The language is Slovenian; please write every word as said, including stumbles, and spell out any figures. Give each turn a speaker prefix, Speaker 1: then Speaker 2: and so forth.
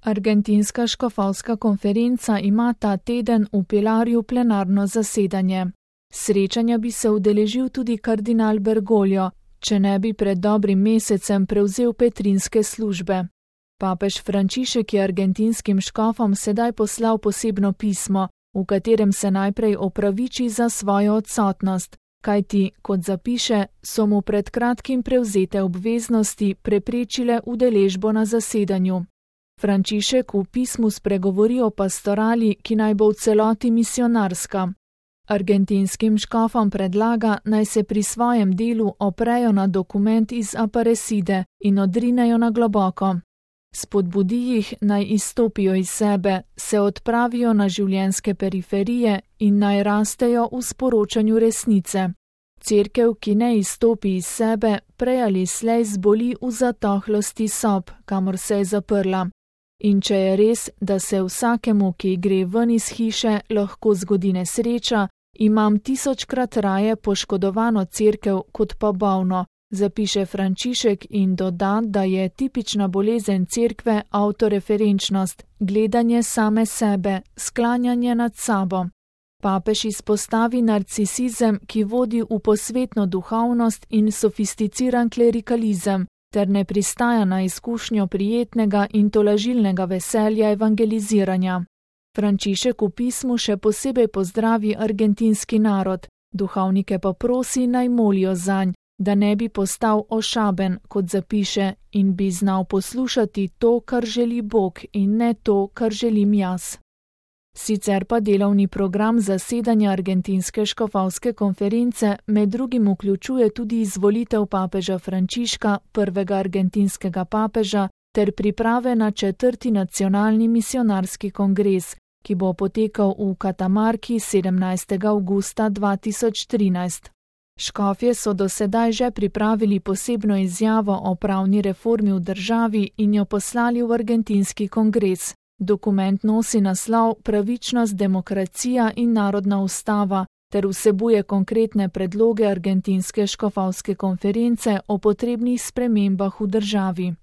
Speaker 1: Argentinska škofovska konferenca ima ta teden v Pilarju plenarno zasedanje. Srečanja bi se udeležil tudi kardinal Bergoglio, če ne bi pred dobrim mesecem prevzel petrinske službe. Papež Frančišek je argentinskim škofom sedaj poslal posebno pismo, v katerem se najprej opraviči za svojo odsotnost, kajti, kot zapiše, so mu pred kratkim prevzete obveznosti preprečile udeležbo na zasedanju. Frančišek v pismu spregovori o pastorali, ki naj bo v celoti misionarska. Argentinskim škofom predlaga, naj se pri svojem delu oprejo na dokument iz Aparecide in odrinejo na globoko. Spodbudi jih, naj izstopijo iz sebe, se odpravijo na življenjske periferije in naj rastejo v sporočanju resnice. Cerkev, ki ne izstopi iz sebe, prej ali slej zboli v zatohlosti sob, kamor se je zaprla. In če je res, da se vsakemu, ki gre ven iz hiše, lahko zgodi nesreča, imam tisočkrat raje poškodovano cerkev kot pa bolno, zapiše Frančišek in doda, da je tipična bolezen cerkve avtoreferenčnost, gledanje same sebe, sklanjanje nad sabo. Papež izpostavi narcisizem, ki vodi v posvetno duhovnost in sofisticiran klerikalizem, ter ne pristaja na izkušnjo prijetnega in tolažilnega veselja evangeliziranja. Frančišek v pismu še posebej pozdravi argentinski narod, duhovnike pa prosi, naj molijo zanj, da ne bi postal ošaben, kot zapiše, in bi znal poslušati to, kar želi Bog, in ne to, kar želim jaz. Sicer pa delovni program zasedanja Argentinske škofovske konference med drugim vključuje tudi izvolitev papeža Frančiška, prvega argentinskega papeža, ter priprave na četrti nacionalni misionarski kongres, ki bo potekal v Katamarki sedemnajstega avgusta dva tisoč trinajst. Škofje so do sedaj že pripravili posebno izjavo o pravni reformi v državi in jo poslali v argentinski kongres. Dokument nosi naslov Pravičnost, demokracija in narodna ustava ter vsebuje konkretne predloge Argentinske škofovske konference o potrebnih spremembah v državi.